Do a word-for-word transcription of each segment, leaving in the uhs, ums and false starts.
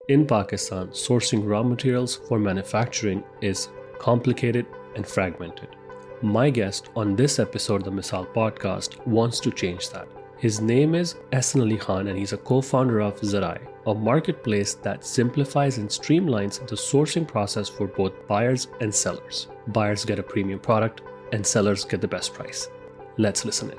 In Pakistan, sourcing raw materials for manufacturing is complicated and fragmented. My guest on this episode of the Misal podcast wants to change that. His name is Ehsan Ali Khan and he's a co-founder of Zarai, a marketplace that simplifies and streamlines the sourcing process for both buyers and sellers. Buyers get a premium product and sellers get the best price. Let's listen in.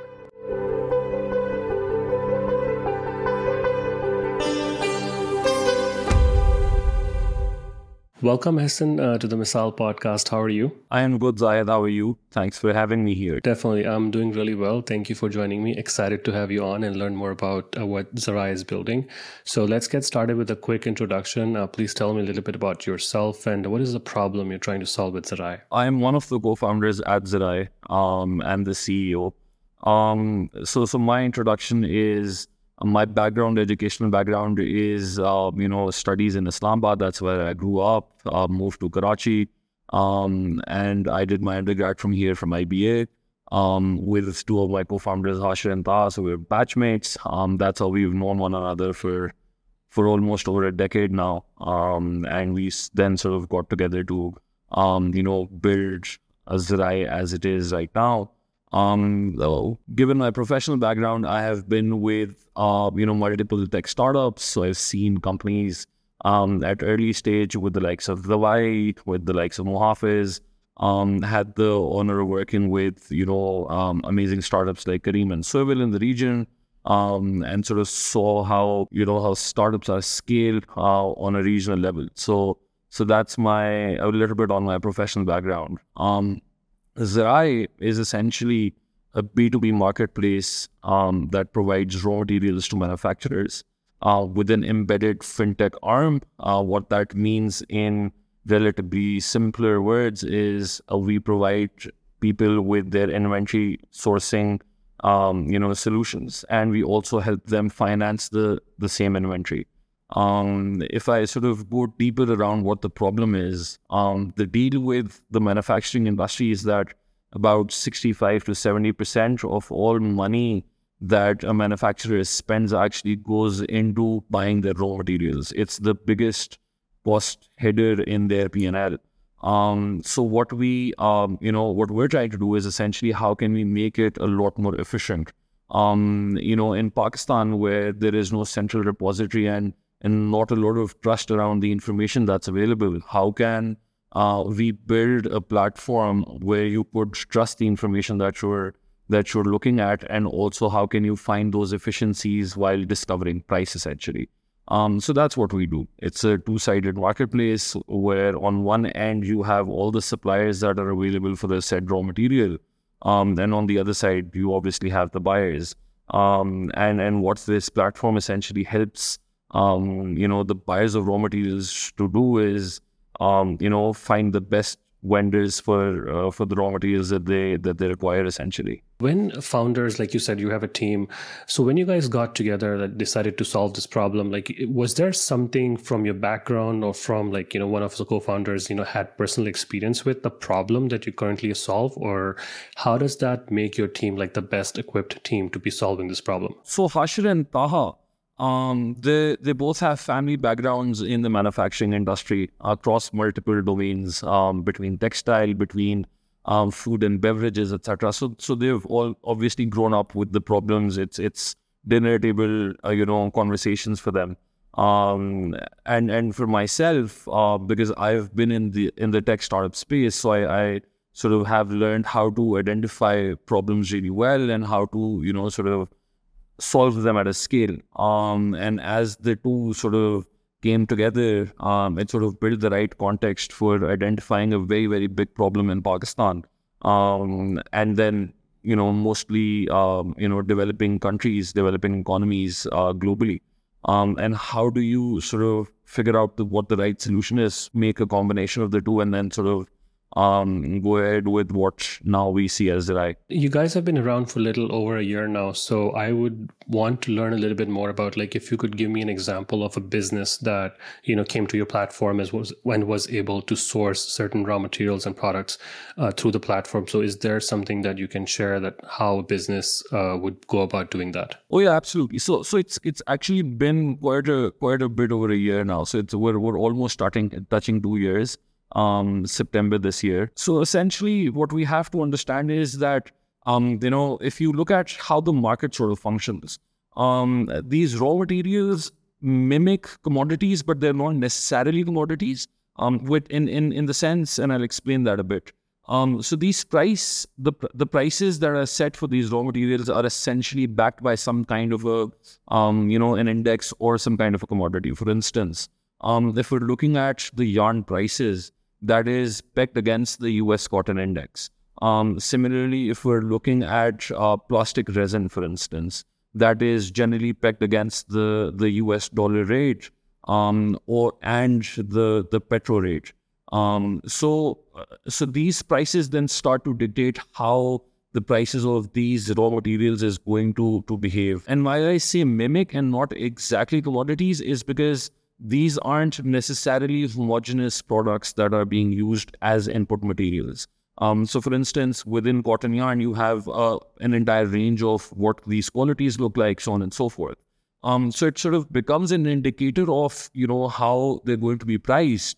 Welcome, Ehsan, uh, to the Misal podcast. How are you? I am good, Zayed. How are you? Thanks for having me here. Definitely. I'm doing really well. Thank you for joining me. Excited to have you on and learn more about uh, what Zarai is building. So let's get started with a quick introduction. Uh, please tell me a little bit about yourself and what is the problem you're trying to solve with Zarai? I am one of the co-founders at Zarai um, and the C E O. Um, so, so my introduction is... My background, educational background is, uh, you know, studies in Islamabad. That's where I grew up, uh, moved to Karachi, um, and I did my undergrad from here from I B A um, with two of my co-founders, Hashir and Taha. So we're batchmates. Um, that's how we've known one another for for almost over a decade now. Um, and we then sort of got together to, um, you know, build Zarai as it is right now. Um, though, given my professional background, I have been with, uh, you know, multiple tech startups. So I've seen companies, um, at early stage with the likes of Zawai, with the likes of Muhafiz, um, had the honor of working with, you know, um, amazing startups like Careem and Sohail in the region, um, and sort of saw how, you know, how startups are scaled, uh, on a regional level. So, so that's my, a little bit on my professional background. Um, Zarai is essentially a B two B marketplace um, that provides raw materials to manufacturers uh, with an embedded fintech arm. Uh, what that means in relatively simpler words is uh, we provide people with their inventory sourcing um, you know, solutions, and we also help them finance the, the same inventory. Um, if I sort of go deeper around what the problem is, um, the deal with the manufacturing industry is that about sixty-five to seventy percent of all money that a manufacturer spends actually goes into buying their raw materials. It's the biggest cost header in their P and L. Um, so what we, um, you know, what we're trying to do is essentially how can we make it a lot more efficient? Um, you know, in Pakistan, where there is no central repository and and not a lot of trust around the information that's available, how can uh, we build a platform where you could trust the information that you're that you're looking at, and also how can you find those efficiencies while discovering price, essentially? Um, so that's what we do. It's a two-sided marketplace where on one end you have all the suppliers that are available for the said raw material, um, and on the other side you obviously have the buyers. Um, and and what this platform essentially helps Um, you know, the buyers of raw materials to do is, um, you know, find the best vendors for uh, for the raw materials that they that they require, essentially. When founders, like you said, you have a team. So when you guys got together that decided to solve this problem, like, was there something from your background or from, like, you know, one of the co-founders, you know, had personal experience with the problem that you currently solve? Or how does that make your team like the best equipped team to be solving this problem? So Hashir and Taha, Um, they, they both have family backgrounds in the manufacturing industry across multiple domains, um, between textile, between um, food and beverages, et cetera. So, so they've all obviously grown up with the problems. It's it's dinner table, uh, you know, conversations for them. Um, and and for myself, uh, because I've been in the in the tech startup space, so I, I sort of have learned how to identify problems really well and how to, you know, sort of solve them at a scale. Um, and as the two sort of came together, um, it sort of built the right context for identifying a very, very big problem in Pakistan. Um, and then, you know, mostly, um, you know, developing countries, developing economies uh, globally. Um, and how do you sort of figure out the, what the right solution is, make a combination of the two, and then sort of um, go ahead with what now we see as the right. You guys have been around for a little over a year now, so I would want to learn a little bit more about, like, if you could give me an example of a business that, you know, came to your platform as was when was able to source certain raw materials and products uh, through the platform. So is there something that you can share that how a business uh, would go about doing that? Oh yeah, absolutely. So so it's it's actually been quite a quite a bit over a year now. So it's we're we're almost starting touching two years. Um, September this year. So essentially, what we have to understand is that um, you know, if you look at how the market sort of functions, um, these raw materials mimic commodities, but they're not necessarily commodities. Um, with in in in the sense, and I'll explain that a bit. Um, so these price the the prices that are set for these raw materials are essentially backed by some kind of a um, you know, an index or some kind of a commodity. For instance, um, if we're looking at the yarn prices, that is pegged against the U S cotton index. Um, similarly, if we're looking at uh, plastic resin, for instance, that is generally pegged against the, the U S dollar rate um, or and the the petro rate. Um, so uh, so these prices then start to dictate how the prices of these raw materials is going to to behave. And why I say mimic and not exactly commodities is because these aren't necessarily homogeneous products that are being used as input materials. Um, so for instance, within cotton yarn, you have uh, an entire range of what these qualities look like, so on and so forth. Um, so it sort of becomes an indicator of, you know, how they're going to be priced.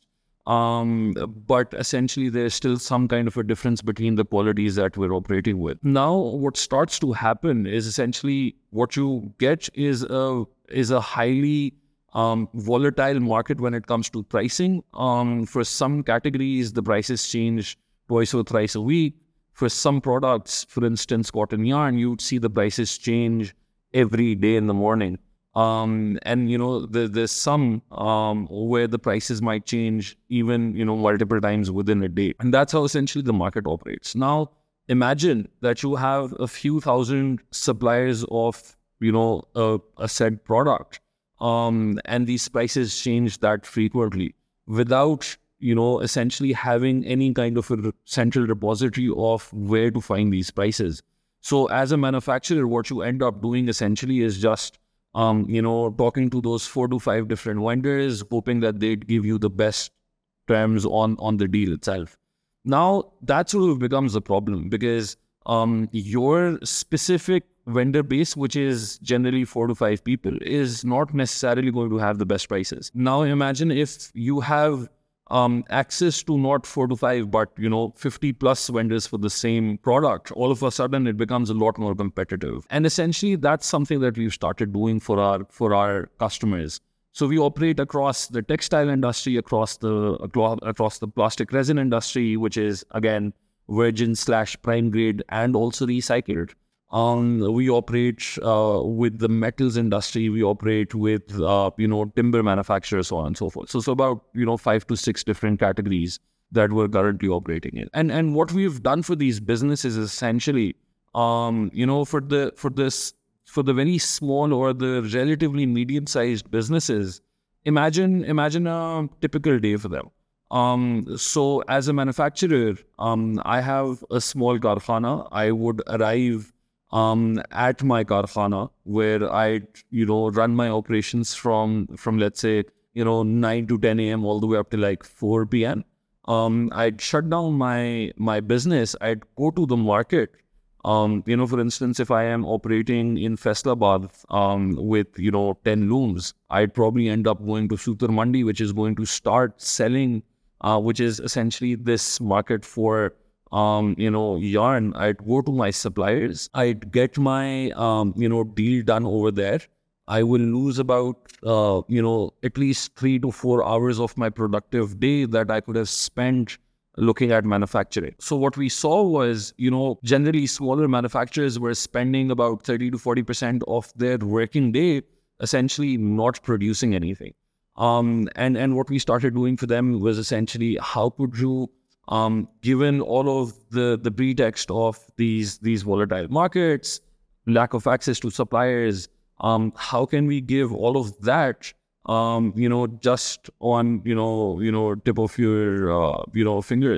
Um, but essentially, there's still some kind of a difference between the qualities that we're operating with. Now, what starts to happen is essentially what you get is a, is a highly Um, volatile market when it comes to pricing. Um, for some categories, the prices change twice or thrice a week. For some products, for instance, cotton yarn, you'd see the prices change every day in the morning. Um, and, you know, there, there's some um, where the prices might change even, you know, multiple times within a day. And that's how essentially the market operates. Now, imagine that you have a few thousand suppliers of, you know, a, a said product. Um, and these prices change that frequently without, you know, essentially having any kind of a central repository of where to find these prices. So as a manufacturer, what you end up doing essentially is just, um, you know, talking to those four to five different vendors, hoping that they'd give you the best terms on, on the deal itself. Now, that sort of becomes a problem because um, your specific vendor base, which is generally four to five people, is not necessarily going to have the best prices. Now imagine if you have um, access to not four to five, but, you know, fifty plus vendors for the same product. All of a sudden, it becomes a lot more competitive. And essentially, that's something that we've started doing for our for our customers. So we operate across the textile industry, across the across the plastic resin industry, which is again virgin slash prime grade and also recycled. Um, we operate uh, with the metals industry. We operate with uh, you know timber manufacturers, so on and so forth. So, so about you know five to six different categories that we're currently operating in. And and what we've done for these businesses is essentially, um, you know, for the for this for the very small or the relatively medium-sized businesses, imagine imagine a typical day for them. Um, so as a manufacturer, um, I have a small karkhana. I would arrive um, at my karkhana where I, you know, run my operations from, from let's say, you know, nine to ten a.m. all the way up to like four p.m. Um, I'd shut down my, my business. I'd go to the market. Um, you know, for instance, if I am operating in Faisalabad um, with, you know, ten looms, I'd probably end up going to Sutar Mandi, which is going to start selling, uh, which is essentially this market for, um, you know, yarn. I'd go to my suppliers. I'd get my, um, you know, deal done over there. I will lose about, uh, you know, at least three to four hours of my productive day that I could have spent looking at manufacturing. So what we saw was, you know, generally smaller manufacturers were spending about thirty to forty percent of their working day essentially not producing anything. Um, and, and what we started doing for them was essentially how could you, um, given all of the, the pretext of these, these volatile markets, lack of access to suppliers, um, how can we give all of that Um, you know, just on, you know, you know, tip of your, uh, you know, fingers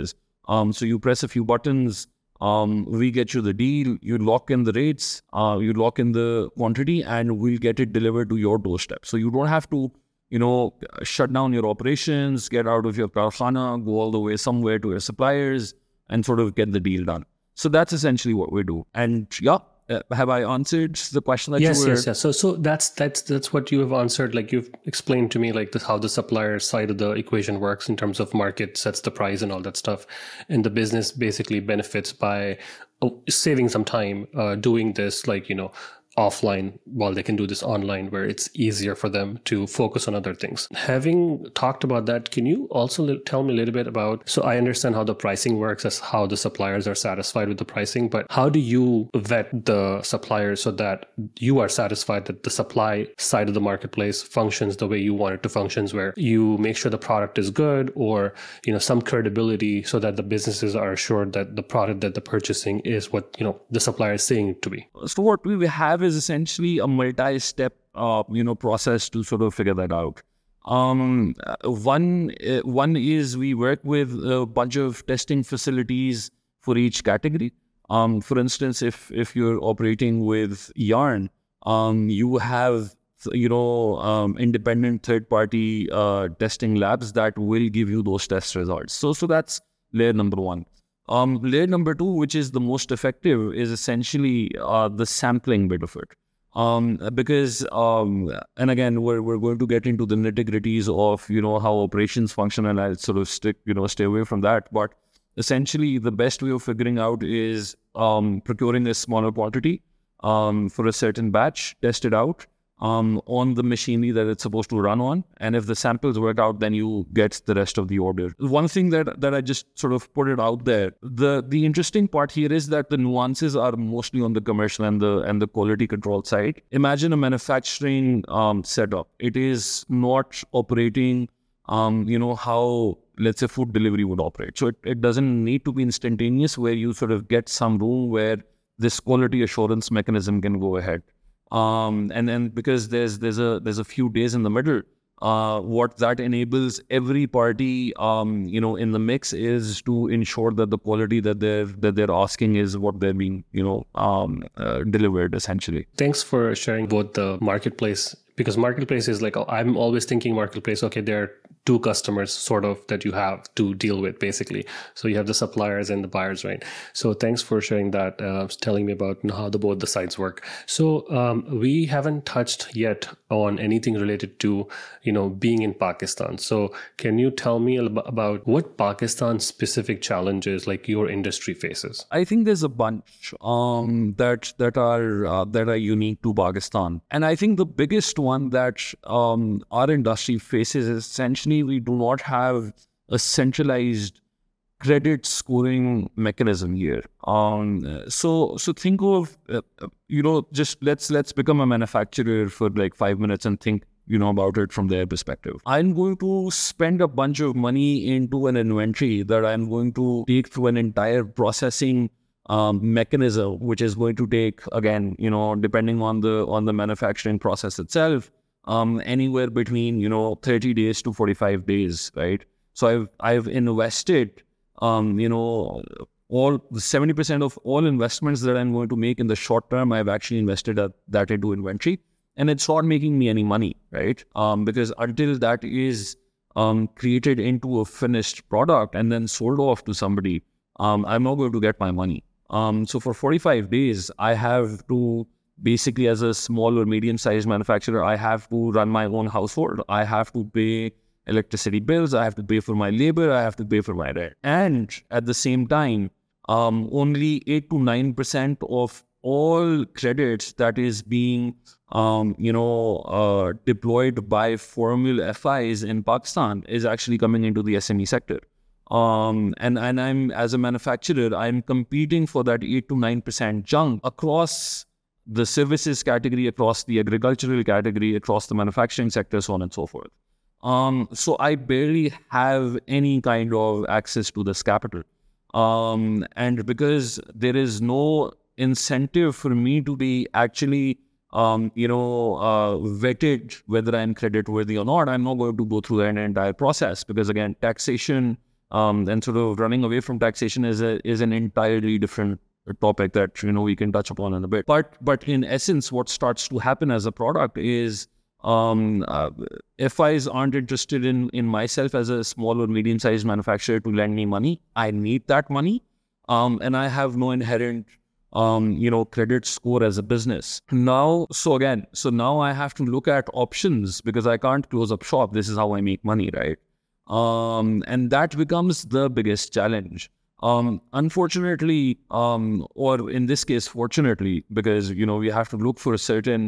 Um, so you press a few buttons, um, we get you the deal, you lock in the rates, uh, you lock in the quantity, and we'll get it delivered to your doorstep. So you don't have to, you know, shut down your operations, get out of your karkhana, go all the way somewhere to your suppliers and sort of get the deal done. So that's essentially what we do. And yeah, uh, have I answered the question that yes, you were? Yes, yes. So, so that's that's that's what you have answered. Like you've explained to me, like this, how the supplier side of the equation works in terms of market sets the price and all that stuff, and the business basically benefits by oh, saving some time uh, doing this, like you know, offline while they can do this online, where it's easier for them to focus on other things. Having talked about that, can you also li- tell me a little bit about, so I understand how the pricing works, as how the suppliers are satisfied with the pricing, but how do you vet the suppliers so that you are satisfied that the supply side of the marketplace functions the way you want it to function, where you make sure the product is good, or you know, some credibility, so that the businesses are assured that the product that they're purchasing is what you know the supplier is saying it to be? So what we have is essentially a multi-step, uh, you know, process to sort of figure that out. Um, one, uh, one is we work with a bunch of testing facilities for each category. Um, for instance, if if you're operating with yarn, um, you have, you know, um, independent third-party uh, testing labs that will give you those test results. So, so that's layer number one. Um, layer number two, which is the most effective, is essentially uh, the sampling bit of it. Um, because, um, and again, we're we're going to get into the nitty-gritties of, you know, how operations function, and I'll sort of stick, you know, stay away from that. But essentially, the best way of figuring out is um, procuring a smaller quantity um, for a certain batch, test it out um, on the machinery that it's supposed to run on. And if the samples work out, then you get the rest of the order. One thing that, that I just sort of put it out there, the, the interesting part here is that the nuances are mostly on the commercial and the, and the quality control side. Imagine a manufacturing um, setup. It is not operating, um, you know, how, let's say, food delivery would operate. So it, it doesn't need to be instantaneous, where you sort of get some room where this quality assurance mechanism can go ahead. Um, and then because there's there's a there's a few days in the middle, uh, what that enables every party, um, you know, in the mix is to ensure that the quality that they're that they're asking is what they're being, you know, um, uh, delivered essentially. Thanks for sharing both the marketplace, because marketplace is like, I'm always thinking marketplace. Okay, there are two customers sort of that you have to deal with basically. So you have the suppliers and the buyers, right? So thanks for sharing that, uh, telling me about how the both the sides work. So um, we haven't touched yet on anything related to, you know, being in Pakistan. So can you tell me about what Pakistan specific challenges like your industry faces? I think there's a bunch um, that that are uh, that are unique to Pakistan, and I think the biggest one that um, our industry faces is essentially we do not have a centralized credit scoring mechanism here. Um, so so think of uh, you know just let's let's become a manufacturer for like five minutes and think you know about it from their perspective. I'm going to spend a bunch of money into an inventory that I'm going to take through an entire processing um, mechanism, which is going to take, again, you know, depending on the on the manufacturing process itself, um, anywhere between, you know, thirty days to forty-five days, right? So I've I've invested, um, you know, all seventy percent of all investments that I'm going to make in the short term, I've actually invested at, that into inventory. And it's not making me any money, right? Um, because until that is um, created into a finished product and then sold off to somebody, um, I'm not going to get my money. Um, so for forty-five days, I have to basically, as a small or medium-sized manufacturer, I have to run my own household. I have to pay electricity bills. I have to pay for my labor. I have to pay for my rent. And at the same time, um, only eight to nine percent of all credits that is being, um, you know, uh, deployed by formal F Is in Pakistan is actually coming into the S M E sector. Um, and, and I'm, as a manufacturer, I'm competing for that eight to nine percent chunk across the services category, across the agricultural category, across the manufacturing sector, so on and so forth. Um, so I barely have any kind of access to this capital. Um, and because there is no incentive for me to be actually, um, you know, uh, vetted whether I'm credit worthy or not, I'm not going to go through an entire process, because again, taxation Um, and sort of running away from taxation is a is an entirely different topic that, you know, we can touch upon in a bit. But but in essence, what starts to happen as a product is um, uh, F Is aren't interested in in myself as a small or medium sized manufacturer to lend me money. I need that money, um, and I have no inherent um, you know credit score as a business. Now, so again, so now I have to look at options because I can't close up shop. This is how I make money, right? Um, and that becomes the biggest challenge. Um, unfortunately, um, or in this case, fortunately, because, you know, we have to look for certain,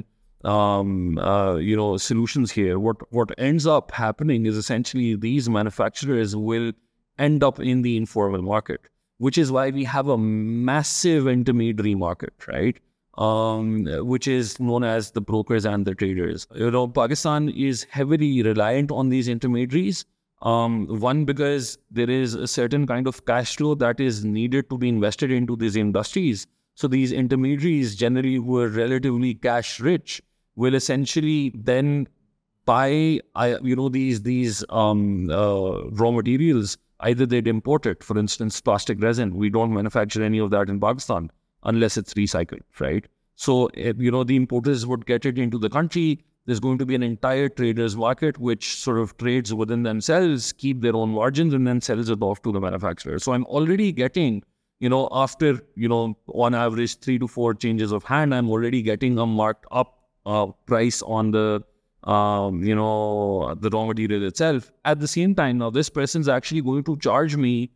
um, uh, you know, solutions here. What, what ends up happening is essentially these manufacturers will end up in the informal market, which is why we have a massive intermediary market, right? Um, which is known as the brokers and the traders. You know, Pakistan is heavily reliant on these intermediaries. Um, one, because there is a certain kind of cash flow that is needed to be invested into these industries. So these intermediaries, generally who are relatively cash rich, will essentially then buy, I, you know, these these um, uh, raw materials. Either they'd import it, for instance, plastic resin. We don't manufacture any of that in Pakistan unless it's recycled, right? So, you know, the importers would get it into the country. There's going to be an entire traders market which sort of trades within themselves, keep their own margins, and then sells it off to the manufacturer. So I'm already getting, you know, after, you know, on average three to four changes of hand, I'm already getting a marked up uh, price on the, um, you know, the raw material itself. At the same time, now this person's actually going to charge me,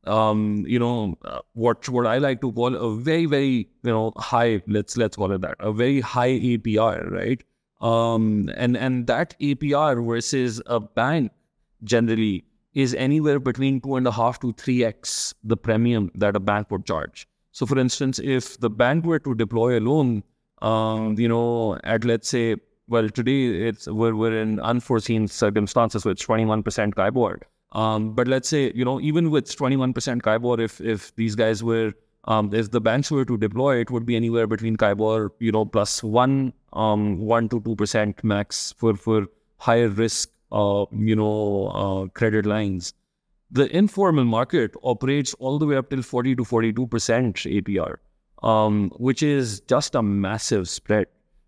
um, you know, uh, what what I like to call a very, very, you know, high, let's let's call it that, a very high A P R, right? Um, and, and that A P R versus a bank generally is anywhere between two and a half to three X the premium that a bank would charge. So for instance, if the bank were to deploy a loan, um, you know, at let's say, well, today it's we're, we're in unforeseen circumstances, so it's twenty-one percent KIBOR. Um, but let's say, you know, even with twenty-one percent KIBOR, if, if these guys were, um, if the banks were to deploy, it would be anywhere between KIBOR, you know, plus one, um, one to two percent max for, for higher risk, uh, you know, uh, credit lines. The informal market operates all the way up till forty to forty-two percent A P R, um, which is just a massive spread.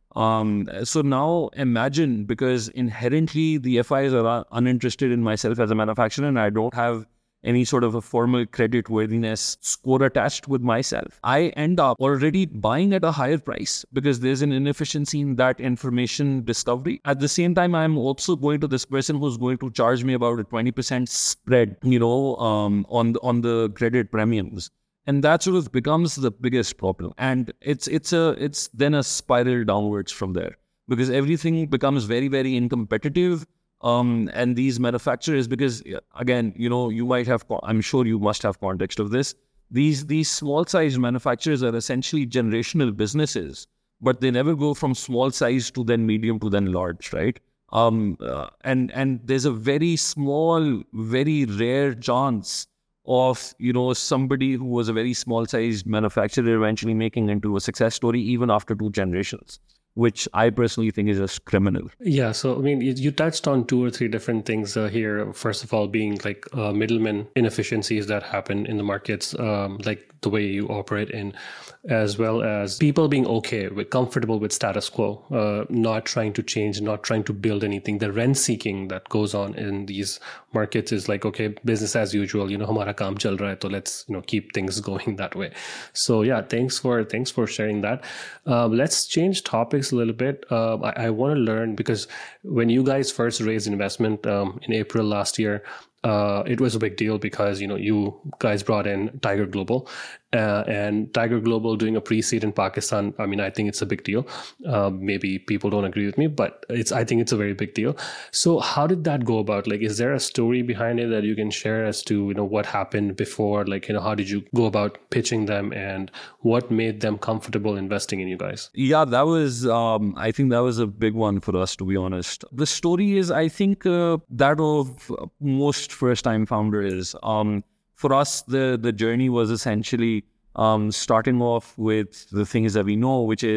Um, so now imagine, because inherently the F Is are uninterested in myself as a manufacturer and I don't have any sort of a formal credit worthiness score attached with myself, I end up already buying at a higher price because there's an inefficiency in that information discovery. At the same time, I'm also going to this person who's going to charge me about a twenty percent spread, you know, um, on, on the credit premiums. And that sort of becomes the biggest problem. And it's it's a it's then a spiral downwards from there, because everything becomes very, very uncompetitive. Um, and these manufacturers, because again, you know, you might have, I'm sure you must have context of this. These these small size manufacturers are essentially generational businesses, but they never go from small size to then medium to then large, right? Um, uh, and and there's a very small, very rare chance of, you know, somebody who was a very small sized manufacturer eventually making into a success story even after two generations, which I personally think is just criminal. Yeah, so I mean, you, you touched on two or three different things uh, here. First of all, being like uh, middlemen inefficiencies that happen in the markets, um, like the way you operate in, as well as people being okay with, comfortable with status quo, uh, not trying to change, not trying to build anything. The rent seeking that goes on in these markets is like, okay, business as usual, you know, hamara kaam chal raha hai, so let's, you know, keep things going that way. So yeah, thanks for, thanks for sharing that. Um, let's change topics a little bit. Uh, I, I want to learn, because when you guys first raised investment um, in April last year, uh, it was a big deal because, you know, you guys brought in Tiger Global uh, and Tiger Global doing a pre-seed in Pakistan. I mean, I think it's a big deal. Uh, maybe people don't agree with me, but it's, I think it's a very big deal. So how did that go about? Like, is there a story behind it that you can share as to, you know, what happened before? Like, you know, how did you go about pitching them and what made them comfortable investing in you guys? Yeah, that was, um, I think that was a big one for us, to be honest. The story is, I think, uh, that of most first-time founders. Um, for us, the, the journey was essentially um, starting off with the things that we know, which is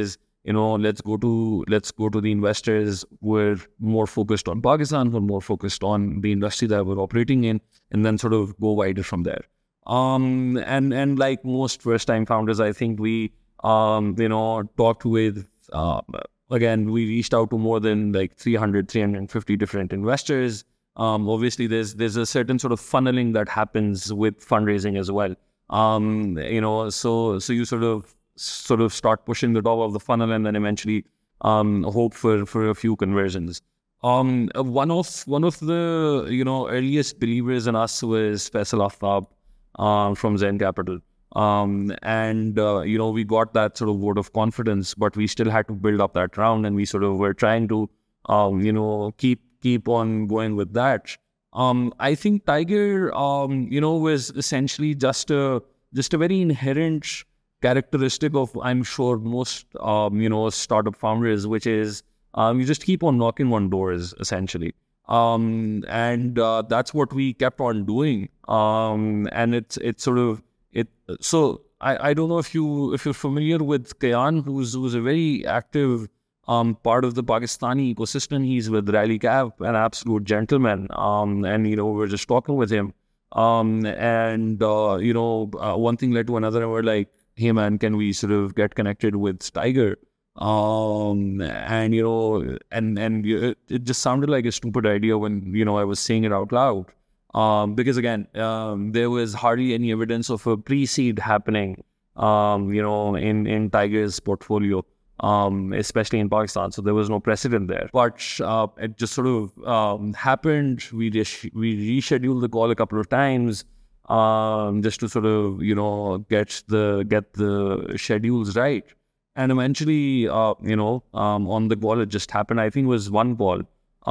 you know, let's go to let's go to the investors who are more focused on Pakistan, who are more focused on the industry that we're operating in, and then sort of go wider from there. Um, and and like most first-time founders, I think we um, you know talked with uh, again we reached out to more than like three hundred, three hundred fifty different investors. Um, obviously, there's there's a certain sort of funneling that happens with fundraising as well. Um, you know, so so you sort of sort of start pushing the top of the funnel, and then eventually um, hope for for a few conversions. Um, one of one of the you know earliest believers in us was Faisal Aftab um, from Zen Capital, um, and uh, you know we got that sort of vote of confidence, but we still had to build up that round, and we sort of were trying to um, you know keep keep on going with that. Um, I think Tiger, um, you know, was essentially just a just a very inherent characteristic of, I'm sure, most um, you know startup founders, which is um, you just keep on knocking on doors, essentially, um, and uh, that's what we kept on doing. Um, and it's it's sort of it. So I, I don't know if you if you're familiar with Kayan, who's who's a very active Um, part of the Pakistani ecosystem. He's with Riley Cap, an absolute gentleman. Um, and, you know, we're just talking with him. Um, and, uh, you know, uh, one thing led to another. And we're like, hey, man, can we sort of get connected with Tiger? Um, and, you know, and, and it, it just sounded like a stupid idea when, you know, I was saying it out loud. Um, because, again, um, there was hardly any evidence of a pre-seed happening, um, you know, in, in Tiger's portfolio. Um, especially in Pakistan, so there was no precedent there. But uh, it just sort of um, happened. We just we rescheduled the call a couple of times, um, just to sort of you know get the get the schedules right. And eventually, uh, you know, um, on the call, it just happened. I think it was one call.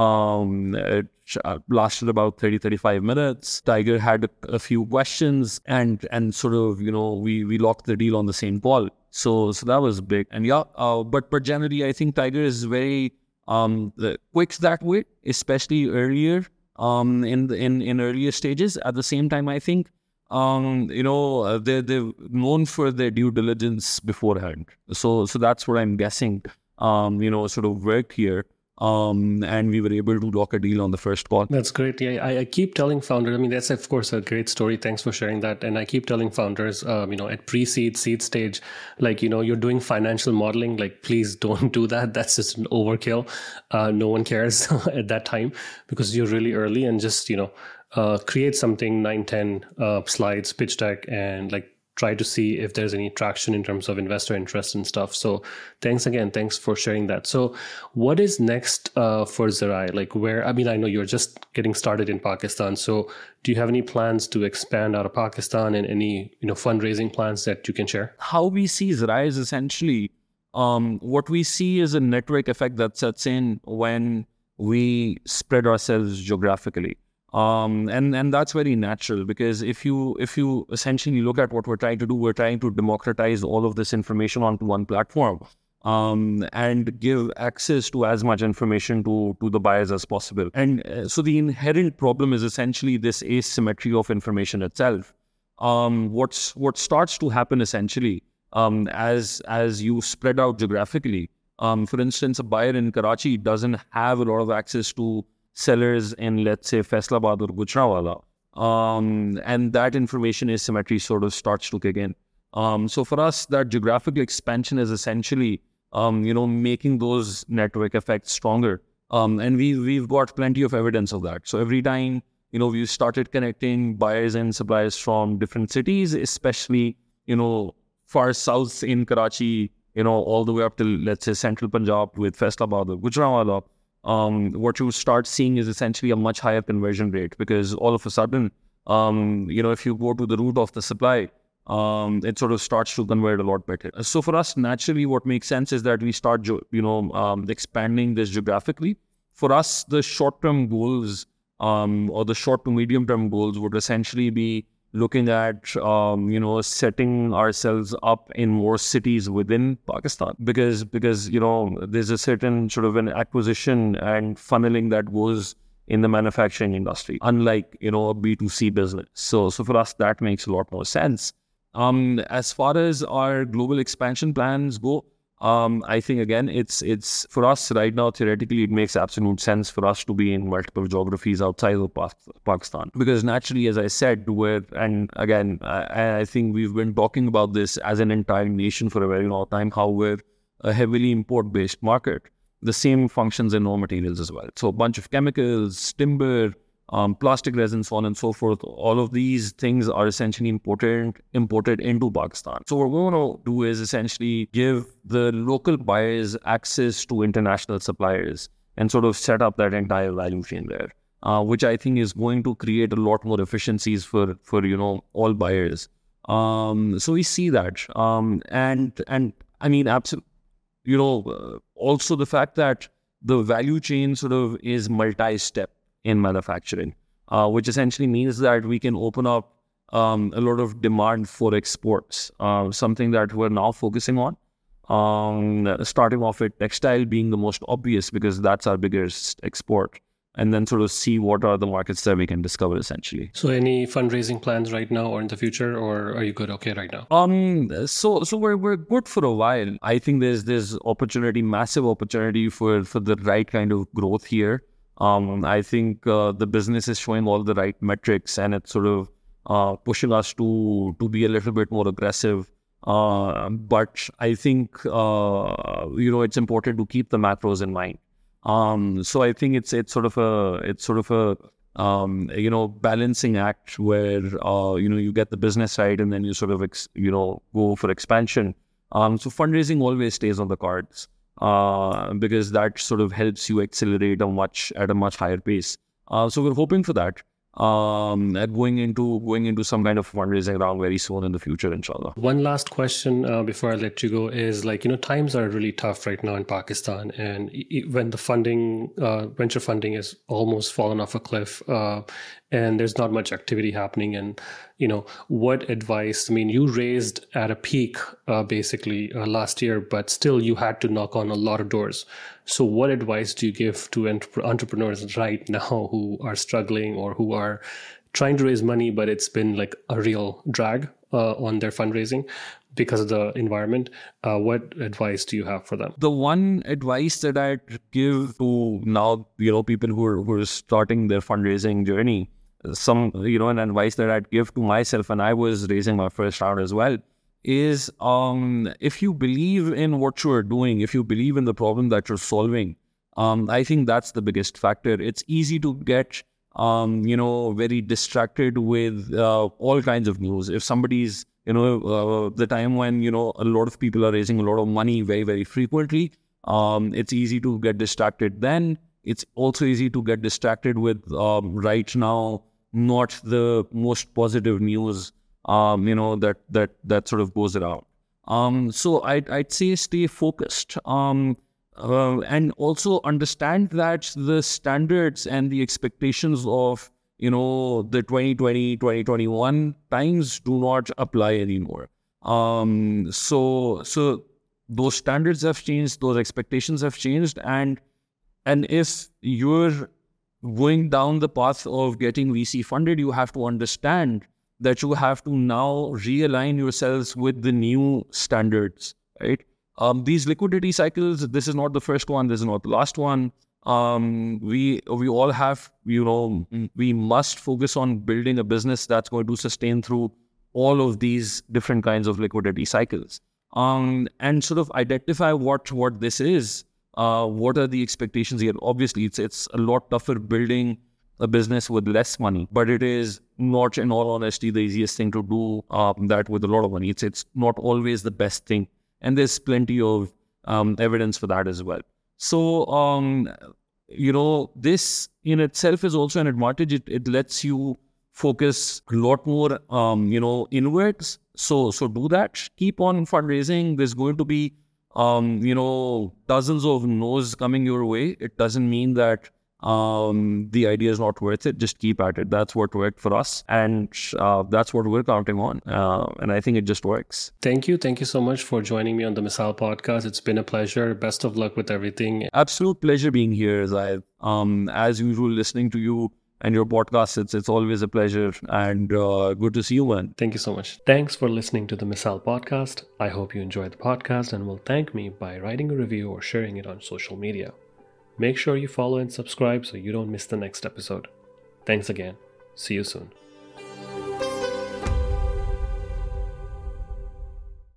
Um, it lasted about thirty, thirty-five minutes. Tiger had a, a few questions, and and sort of you know we we locked the deal on the same call. So, so that was big. And yeah, uh, but but generally, I think Tiger is very um, the, quick that way, especially earlier um, in the, in in earlier stages. At the same time, I think um, you know uh, they they're known for their due diligence beforehand. So so that's what I'm guessing. Um, you know, sort of worked here. Um, and we were able to lock a deal on the first call. That's great. Yeah, I, I keep telling founders, I mean, that's of course a great story. Thanks for sharing that. And I keep telling founders, um, you know, at pre-seed, seed stage, like, you know, you're doing financial modeling, like, please don't do that. That's just an overkill. Uh, no one cares at that time because you're really early, and just, you know, uh, create something, nine, ten uh, slides, pitch deck, and like, try to see if there's any traction in terms of investor interest and stuff. So thanks again. Thanks for sharing that. So what is next uh, for Zarai? Like where, I mean, I know you're just getting started in Pakistan. So do you have any plans to expand out of Pakistan, and any, you know, fundraising plans that you can share? How we see Zarai is essentially um, what we see is a network effect that sets in when we spread ourselves geographically. Um, and, and that's very natural, because if you if you essentially look at what we're trying to do, we're trying to democratize all of this information onto one platform, um, and give access to as much information to, to the buyers as possible. And uh, so the inherent problem is essentially this asymmetry of information itself. Um, what's what starts to happen essentially um, as as you spread out geographically. Um, for instance, a buyer in Karachi doesn't have a lot of access to sellers in, let's say, Faisalabad or Gujranwala. Um, and that information asymmetry sort of starts to kick in. Um, so for us, that geographical expansion is essentially, um, you know, making those network effects stronger. Um, and we, we've got plenty of evidence of that. So every time, you know, we've started connecting buyers and suppliers from different cities, especially, you know, far south in Karachi, you know, all the way up to, let's say, central Punjab with Faisalabad or Gujranwala. Um, what you start seeing is essentially a much higher conversion rate, because all of a sudden, um, you know, if you go to the root of the supply, um, it sort of starts to convert a lot better. So for us, naturally, what makes sense is that we start, you know, um, expanding this geographically. For us, the short-term goals um, or the short to medium-term goals would essentially be looking at, um, you know, setting ourselves up in more cities within Pakistan, because, because, you know, there's a certain sort of an acquisition and funneling that goes in the manufacturing industry, unlike, you know, a B two C business. So, so for us, that makes a lot more sense. Um, as far as our global expansion plans go, Um, I think again, it's it's for us right now. Theoretically, it makes absolute sense for us to be in multiple geographies outside of Pa- Pakistan because naturally, as I said, we're and again, I, I think we've been talking about this as an entire nation for a very long time. How we're a heavily import-based market. The same functions in raw materials as well. So a bunch of chemicals, timber, um, plastic resin, so on and so forth. All of these things are essentially imported imported into Pakistan. So what we're going to do is essentially give the local buyers access to international suppliers and sort of set up that entire value chain there, uh, which I think is going to create a lot more efficiencies for for you know all buyers. Um, so we see that, um, and and I mean absolutely. You know, uh, also the fact that the value chain sort of is multi-step in manufacturing, uh, which essentially means that we can open up um, a lot of demand for exports, uh, something that we're now focusing on. Um, starting off with textile being the most obvious because that's our biggest export. And then sort of see what are the markets that we can discover essentially. So any fundraising plans right now or in the future, or are you good okay right now? Um so so we're we're good for a while. I think there's there's opportunity, massive opportunity for, for the right kind of growth here. Um I think uh, the business is showing all the right metrics and it's sort of uh pushing us to to be a little bit more aggressive. Uh but I think uh you know it's important to keep the macros in mind. Um, so I think it's it's sort of a it's sort of a um, you know balancing act where uh, you know you get the business side and then you sort of ex, you know go for expansion. Um, so fundraising always stays on the cards uh, because that sort of helps you accelerate a much at a much higher pace. Uh, so we're hoping for that. Um, and going into going into some kind of fundraising round very soon in the future, inshallah. One last question uh, before I let you go is like, you know, times are really tough right now in Pakistan. And e- when the funding, uh, venture funding is almost fallen off a cliff uh, and there's not much activity happening. And, you know, what advice, I mean, you raised at a peak uh, basically uh, last year, but still you had to knock on a lot of doors. So what advice do you give to entre- entrepreneurs right now who are struggling or who are trying to raise money, but it's been like a real drag uh, on their fundraising because of the environment? Uh, what advice do you have for them? The one advice that I'd give to now, you know, people who are, who are starting their fundraising journey, some, you know, an advice that I'd give to myself when I was raising my first round as well, is um, if you believe in what you're doing, if you believe in the problem that you're solving, um, I think that's the biggest factor. It's easy to get, um, you know, very distracted with uh, all kinds of news. If somebody's, you know, uh, the time when, you know, a lot of people are raising a lot of money very, very frequently, um, it's easy to get distracted then. It's also easy to get distracted with um, right now, not the most positive news Um, you know, that that that sort of goes around. Um, so I'd, I'd say stay focused um, uh, and also understand that the standards and the expectations of, you know, the twenty twenty, twenty twenty-one times do not apply anymore. Um, so, so those standards have changed, those expectations have changed. And, and if you're going down the path of getting V C funded, you have to understand that you have to now realign yourselves with the new standards, right? Um, these liquidity cycles, this is not the first one, this is not the last one. Um, we we all have, you know, we must focus on building a business that's going to sustain through all of these different kinds of liquidity cycles. Um, and sort of identify what, what this is. Uh, what are the expectations here? Obviously, it's it's a lot tougher building a business with less money, but it is not, in all honesty, the easiest thing to do um, that with a lot of money. It's it's not always the best thing, and there's plenty of um, evidence for that as well. So, um, you know, this in itself is also an advantage. It it lets you focus a lot more, um, you know, inwards. So so do that. Keep on fundraising. There's going to be, um, you know, dozens of no's coming your way. It doesn't mean that um the idea is not worth it. Just keep at it. That's what worked for us, and uh, that's what we're counting on, uh, and I think it just works. Thank you thank you so much for joining me on the Misal podcast. It's been a pleasure. Best of luck with everything. Absolute pleasure being here, Zahid. Um as usual, listening to you and your podcast. It's it's always a pleasure, and uh, good to see you, man. Thank you so much. Thanks for listening to the Misal podcast. I hope you enjoyed the podcast and will thank me by writing a review or sharing it on social media. Make sure you follow and subscribe so you don't miss the next episode. Thanks again. See you soon.